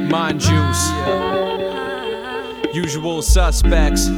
Mind Juice, Usual Suspects.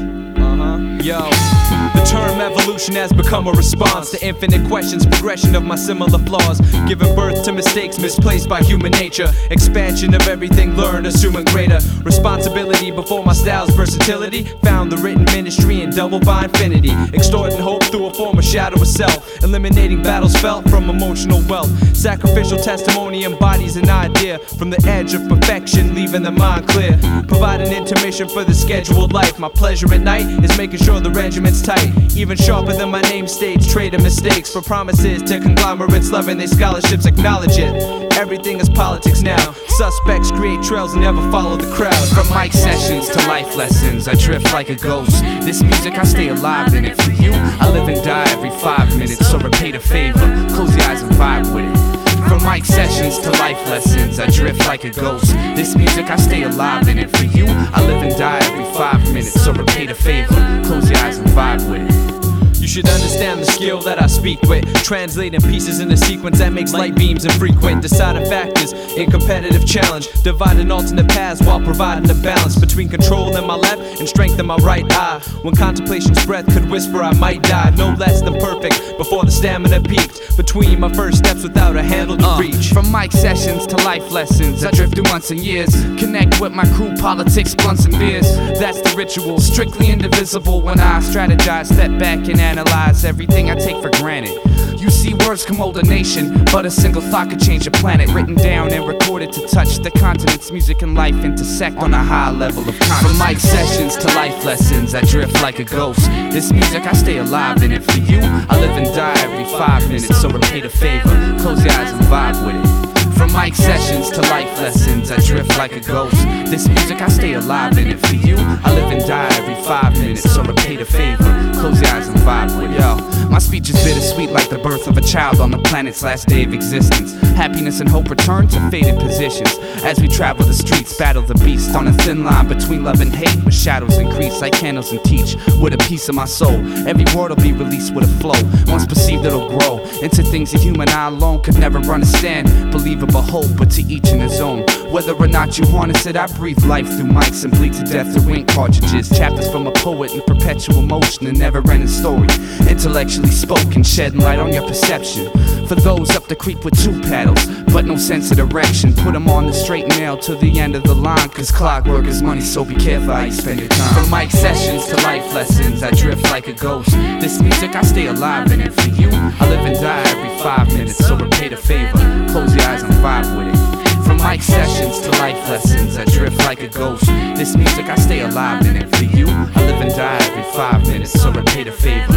Yo, the term evolution has become a response to infinite questions, progression of my similar flaws, giving birth to mistakes misplaced by human nature, expansion of everything learned, assuming greater responsibility before my style's versatility, found the written ministry in double by infinity, extorting hope through a form of shadow of self, eliminating battles felt from emotional wealth, sacrificial testimony embodies an idea from the edge of perfection, leaving the mind clear, provide an intermission for the scheduled life. My pleasure at night is making sure the regiment's tight, even sharper than my name stage, trading mistakes for promises to conglomerates loving their scholarships, acknowledge it. Everything is politics now. Suspects create trails and never follow the crowd. From mic sessions to life lessons, I drift like a ghost. This music, I stay alive in it. For you, I live and die every 5 minutes. So repay the favor, close your eyes and vibe with it. From mic sessions to life lessons, I drift like a ghost. This music, I stay alive in it. For you, I live and die every 5 minutes. So repay the favor, close your eyes and vibe with it. You should understand the skill that I speak with, translating pieces in a sequence that makes light beams infrequent, deciding factors in competitive challenge, dividing alternate paths while providing a balance between control in my left and strength in my right eye. When contemplation's breath could whisper I might die, no less than perfect before the stamina peaked, between my first steps without a handle to reach. From mic sessions to life lessons, I drift through months and years, connect with my crew, politics, blunts and beers. That's the ritual, strictly indivisible. When I strategize, step back and analyze everything I take for granted. You see, words can mold a nation, but a single thought could change a planet. Written down and recorded to touch the continents. Music and life intersect on a high level of consciousness. From mic sessions to life lessons, I drift like a ghost. This music, I stay alive in it. For you, I live and die every 5 minutes. So repay the favor, close your eyes and vibe with it. From mic sessions to life lessons, I drift like a ghost. This music, I stay alive in it. For you, I live and die every 5 minutes. So repay the favor, close your eyes and vibe with it. Yo, my speech is bittersweet like the birth of a child on the planet's last day of existence. Happiness and hope return to faded positions as we travel the streets, battle the beast on a thin line between love and hate, where shadows increase like candles and teach with a piece of my soul. Every word will be released with a flow. Once perceived, it'll grow into things a human eye alone could never understand. Believable hope, but to each in his own. Whether or not you harness it, I breathe life through mics and bleed to death through ink cartridges. Chapters from a poet in perpetual motion, a never-ending story. Intellectually spoken, shedding light on your perception. For those up the creek with 2 paddles, but no sense of direction, put them on the straight and narrow to the end of the line. Cause clockwork is money, so be careful how you spend your time. From mic sessions to life lessons, I drift like a ghost. This music, I stay alive in it. For you, I live and die every 5 minutes. So repay the favor, close your eyes and vibe with it. From mic sessions to life lessons, I drift like a ghost. This music, I stay alive in it. For you, I live and die every 5 minutes. So repay the favor,